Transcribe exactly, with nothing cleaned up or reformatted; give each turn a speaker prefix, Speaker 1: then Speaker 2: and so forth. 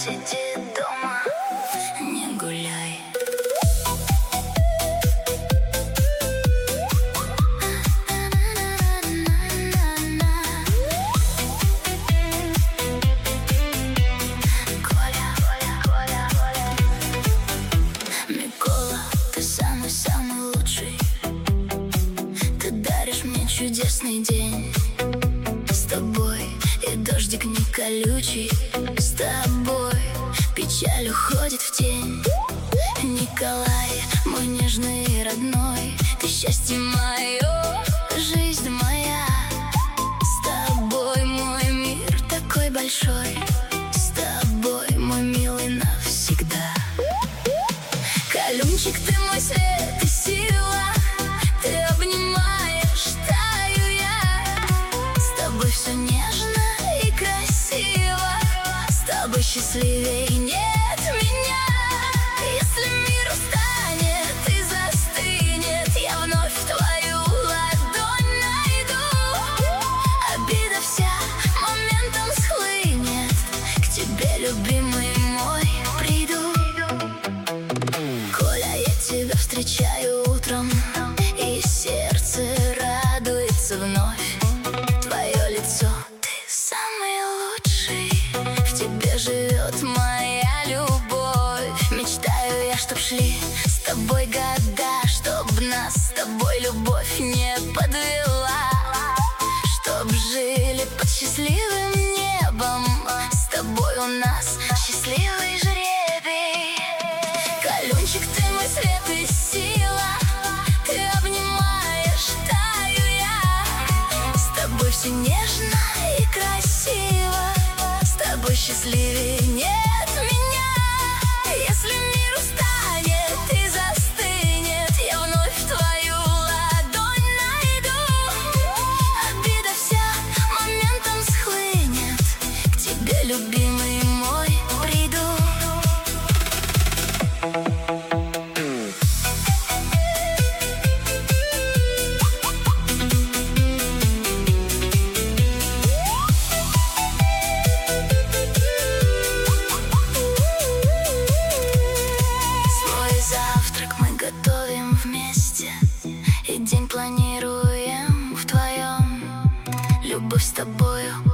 Speaker 1: сиди дома, не гуляй. Микола, ты самый-самый лучший. Ты даришь мне чудесный день. С тобой и дождик не колючий. С тобой печаль уходит в тень. Николай, мой нежный и родной, ты счастье мое, жизнь моя. С тобой мой мир такой большой. С тобой, мой милый, навсегда. Колюнчик, ты мой свет и сила. Ты обнимаешь, таю я. С тобой все нежно и красиво. С тобой счастливей нет меня. Если мир устанет и застынет, я вновь твою ладонь найду. Обида вся моментом схлынет. К тебе, любимый мой, приду. Коля, я тебя встречаю утром, и сердце радуется вновь. Твое лицо, ты самый лучший. В тебе живет моя любовь. Мечтаю я, чтоб шли с тобой года, чтоб нас с тобой любовь не подвела. Чтоб жили под счастливым небом. С тобой у нас счастливый жребий. Колюнчик, ты мой свет и сила. Ты обнимаешь, таю я. С тобой все нежно и красиво. С тобой счастливее нет меня. Если мир устанет и застынет, я вновь твою ладонь найду. Обида вся моментом схлынет. К тебе, любимый мой, приду. Готовим вместе, и день планируем вдвоем. Любовь с тобою